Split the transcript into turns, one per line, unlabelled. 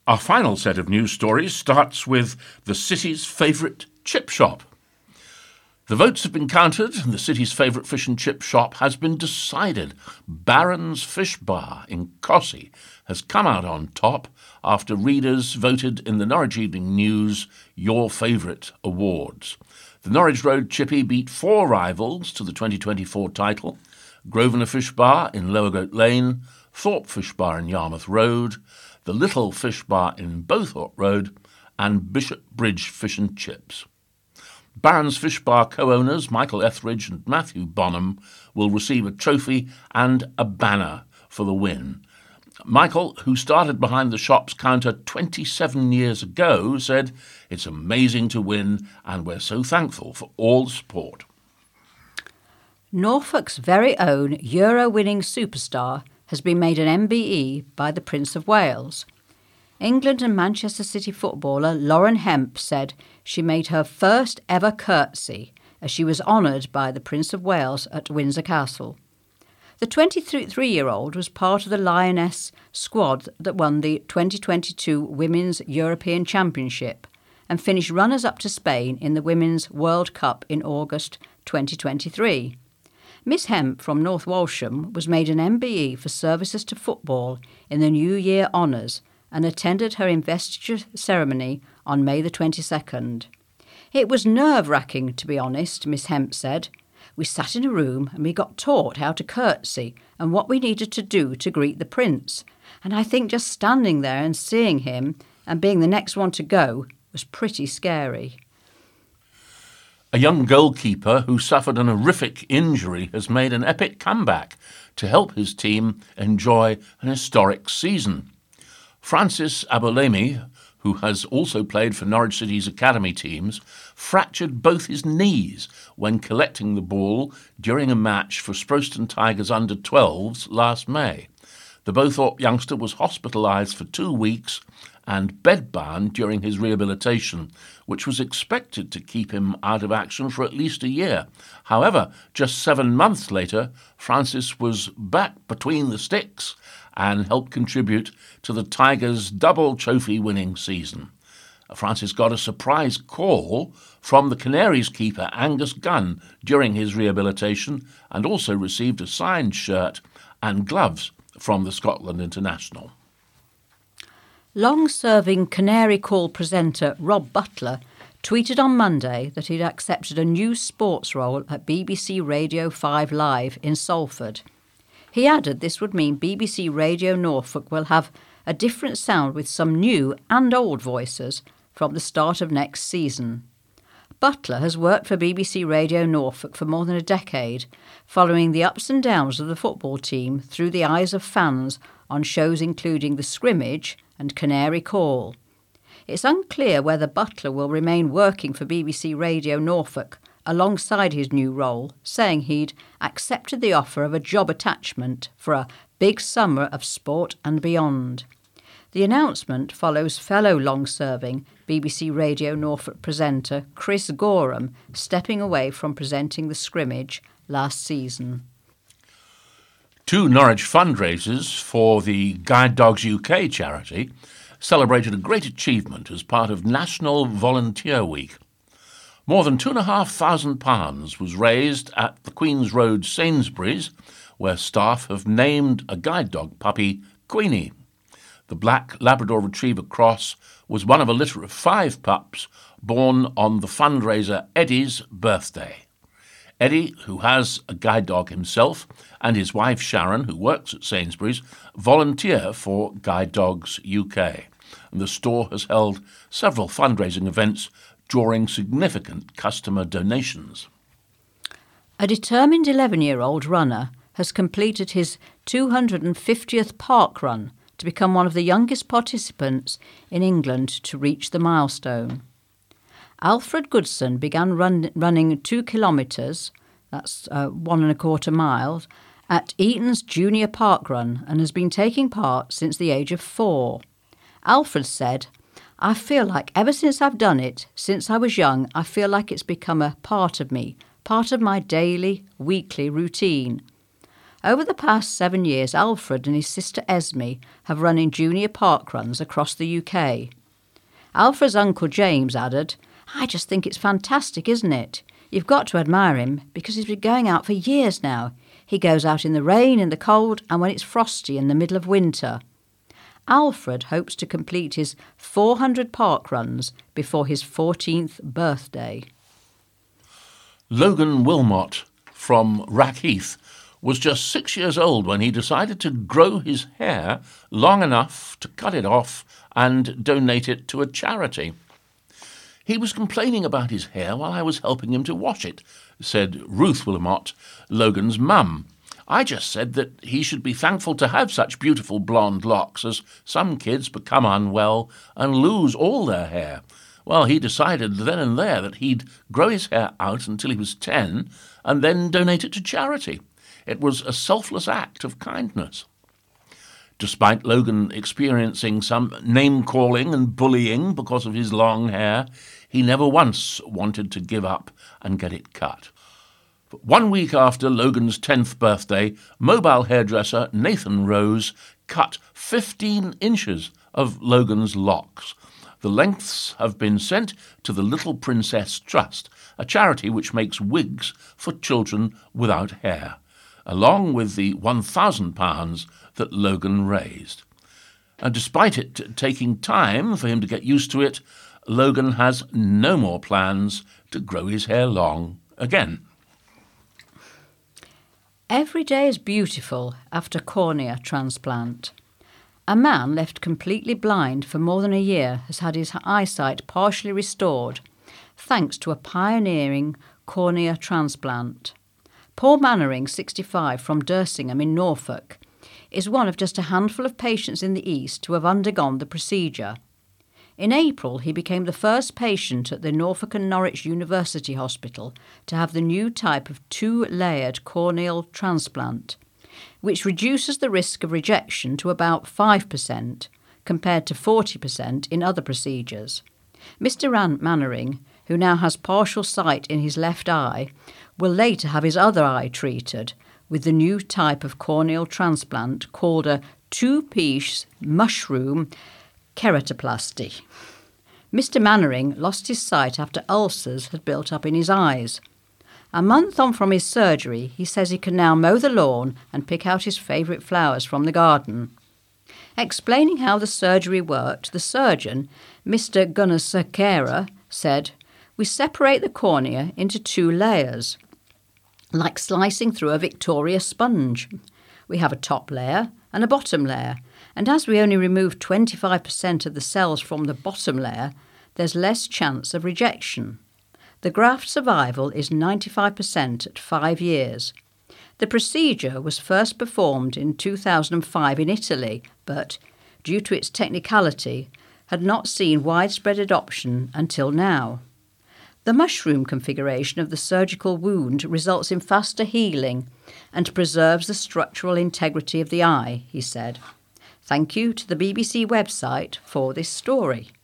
Our final set of news stories starts with the city's favourite chip shop. The votes have been counted and the city's favourite fish and chip shop has been decided. Baron's Fish Bar in Cossey has come out on top after readers voted in the Norwich Evening News Your Favourite Awards. The Norwich Road Chippy beat 4 rivals to the 2024 title: Grosvenor Fish Bar in Lower Goat Lane, Thorpe Fish Bar in Yarmouth Road, the Little Fish Bar in Bowthorpe Road, and Bishop Bridge Fish and Chips. Baron's Fish Bar co-owners Michael Etheridge and Matthew Bonham will receive a trophy and a banner for the win. Michael, who started behind the shop's counter 27 years ago, said, "It's amazing to win and we're so thankful for all the support."
Norfolk's very own Euro-winning superstar has been made an MBE by the Prince of Wales. England and Manchester City footballer Lauren Hemp said she made her first ever curtsy as she was honoured by the Prince of Wales at Windsor Castle. The 23-year-old was part of the Lioness squad that won the 2022 Women's European Championship and finished runners-up to Spain in the Women's World Cup in August 2023. Miss Hemp from North Walsham was made an MBE for services to football in the New Year Honours and attended her investiture ceremony on May the 22nd. "It was nerve-wracking, to be honest," Miss Hemp said. "We sat in a room and we got taught how to curtsy and what we needed to do to greet the Prince. And I think just standing there and seeing him and being the next one to go was pretty scary."
A young goalkeeper who suffered an horrific injury has made an epic comeback to help his team enjoy an historic season. Francis Abolemi, who has also played for Norwich City's academy teams, fractured both his knees when collecting the ball during a match for Sproston Tigers under-12s last May. The Bowthorpe youngster was hospitalised for 2 weeks and bedbound during his rehabilitation, which was expected to keep him out of action for at least a year. However, just 7 months later, Francis was back between the sticks and helped contribute to the Tigers' double trophy-winning season. Francis got a surprise call from the Canaries keeper Angus Gunn during his rehabilitation and also received a signed shirt and gloves from the Scotland International.
Long-serving Canary Call presenter Rob Butler tweeted on Monday that he'd accepted a new sports role at BBC Radio 5 Live in Salford. He added this would mean BBC Radio Norfolk will have a different sound with some new and old voices from the start of next season. Butler has worked for BBC Radio Norfolk for more than a decade, following the ups and downs of the football team through the eyes of fans on shows including The Scrimmage and Canary Call. It's unclear whether Butler will remain working for BBC Radio Norfolk alongside his new role, saying he'd accepted the offer of a job attachment for a big summer of sport and beyond. The announcement follows fellow long-serving BBC Radio Norfolk presenter Chris Gorham stepping away from presenting The Scrimmage last season.
2 Norwich fundraisers for the Guide Dogs UK charity celebrated a great achievement as part of National Volunteer Week. More than £2,500 was raised at the Queen's Road Sainsbury's, where staff have named a guide dog puppy Queenie. The black Labrador Retriever cross was one of a litter of 5 pups born on the fundraiser Eddie's birthday. Eddie, who has a guide dog himself, and his wife Sharon, who works at Sainsbury's, volunteer for Guide Dogs UK. And the store has held several fundraising events drawing significant customer donations.
A determined 11-year-old runner has completed his 250th park run to become one of the youngest participants in England to reach the milestone. Alfred Goodson began running 2 kilometres, that's 1.25 miles, at Eton's Junior Park Run and has been taking part since the age of 4. Alfred said, "I feel like ever since I've done it, since I was young, I feel like it's become a part of me, part of my daily, weekly routine. Over the past 7 years, Alfred and his sister Esme have run in junior parkruns across the UK. Alfred's uncle James added, "I just think it's fantastic, isn't it? You've got to admire him because he's been going out for years now. He goes out in the rain, in the cold, and when it's frosty in the middle of winter." Alfred hopes to complete his 400 parkruns before his 14th birthday.
Logan Wilmot from Rackheath was just 6 years old when he decided to grow his hair long enough to cut it off and donate it to a charity. "He was complaining about his hair while I was helping him to wash it," said Ruth Wilmot, Logan's mum. "I just said that he should be thankful to have such beautiful blonde locks, as some kids become unwell and lose all their hair. Well, he decided then and there that he'd grow his hair out until he was 10 and then donate it to charity. It was a selfless act of kindness." Despite Logan experiencing some name-calling and bullying because of his long hair, he never once wanted to give up and get it cut. But 1 week after Logan's 10th birthday, mobile hairdresser Nathan Rose cut 15 inches of Logan's locks. The lengths have been sent to the Little Princess Trust, a charity which makes wigs for children without hair, along with the £1,000 that Logan raised. And despite it taking time for him to get used to it, Logan has no more plans to grow his hair long again.
Every day is beautiful after cornea transplant. A man left completely blind for more than a year has had his eyesight partially restored, thanks to a pioneering cornea transplant. Paul Mannering, 65, from Dersingham in Norfolk, is one of just a handful of patients in the East who have undergone the procedure. In April, he became the first patient at the Norfolk and Norwich University Hospital to have the new type of 2-layered corneal transplant, which reduces the risk of rejection to about 5%, compared to 40% in other procedures. Mr. Mannering, who now has partial sight in his left eye, will later have his other eye treated with the new type of corneal transplant called a 2-piece mushroom keratoplasty. Mr. Mannering lost his sight after ulcers had built up in his eyes. A month on from his surgery, he says he can now mow the lawn and pick out his favourite flowers from the garden. Explaining how the surgery worked, the surgeon, Mr. Gunasekera, said, "We separate the cornea into 2 layers, like slicing through a Victoria sponge. We have a top layer and a bottom layer, and as we only remove 25% of the cells from the bottom layer, there's less chance of rejection. The graft survival is 95% at 5 years. The procedure was first performed in 2005 in Italy, but, due to its technicality, had not seen widespread adoption until now. The mushroom configuration of the surgical wound results in faster healing and preserves the structural integrity of the eye," he said. Thank you to the BBC website for this story.